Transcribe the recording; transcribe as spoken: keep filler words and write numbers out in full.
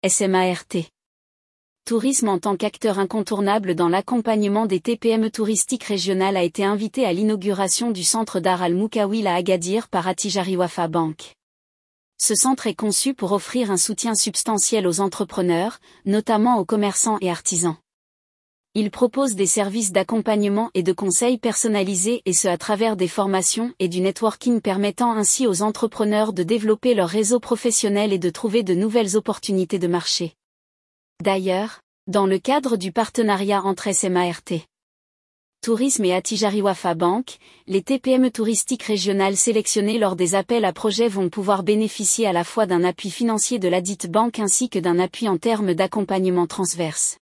S M A R T. Tourisme en tant qu'acteur incontournable dans l'accompagnement des T P M E touristiques régionales a été invité à l'inauguration du centre Dar Al-Moukawil à Agadir par Attijari Wafa Bank. Ce centre est conçu pour offrir un soutien substantiel aux entrepreneurs, notamment aux commerçants et artisans. Il propose des services d'accompagnement et de conseil personnalisés et ce à travers des formations et du networking permettant ainsi aux entrepreneurs de développer leur réseau professionnel et de trouver de nouvelles opportunités de marché. D'ailleurs, dans le cadre du partenariat entre S M A R T Tourisme et Attijari Wafa Bank, les T P M E touristiques régionales sélectionnées lors des appels à projets vont pouvoir bénéficier à la fois d'un appui financier de ladite banque ainsi que d'un appui en termes d'accompagnement transverse.